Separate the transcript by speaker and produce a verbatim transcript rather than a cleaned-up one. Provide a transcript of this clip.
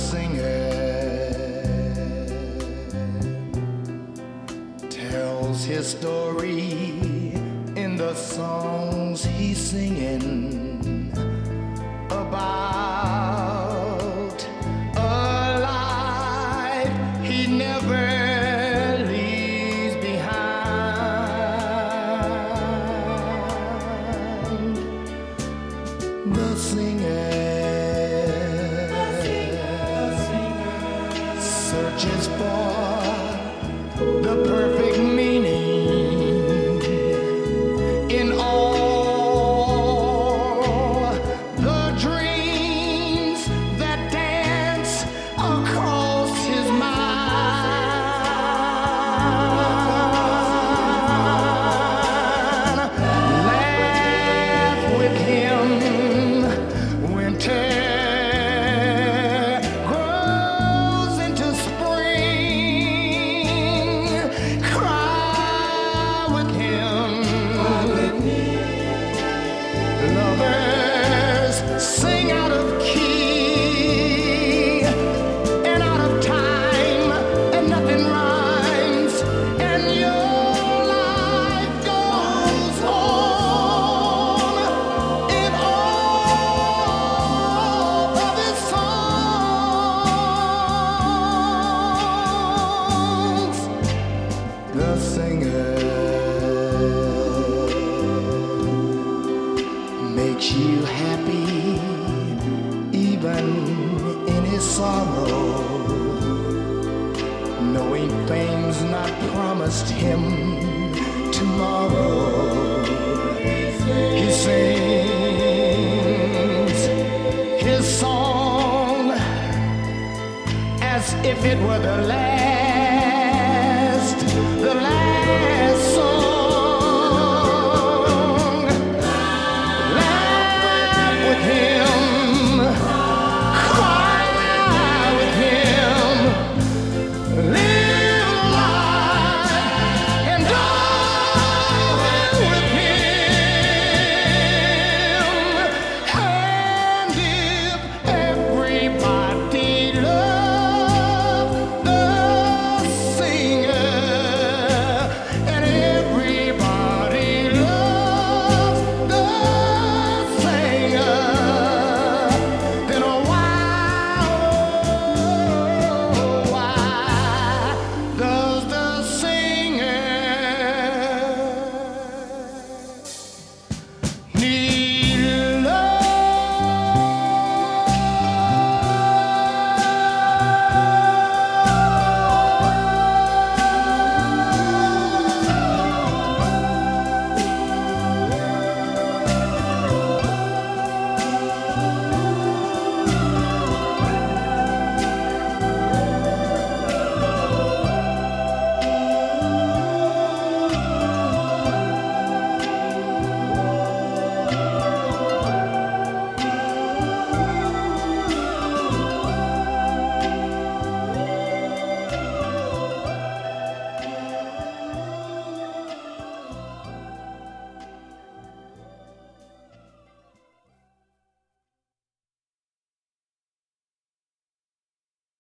Speaker 1: singer tells his story in the songs he's singing about a life he never leaves behind. The singer searches for the perfect meaning in all the dreams that dance across his mind. Laugh with him, winter sing out of key and out of time, and nothing rhymes, and your life goes on in all of his songs. The singer makes you happy even in his sorrow, knowing things not promised him tomorrow. He sings his song as if it were the last, the last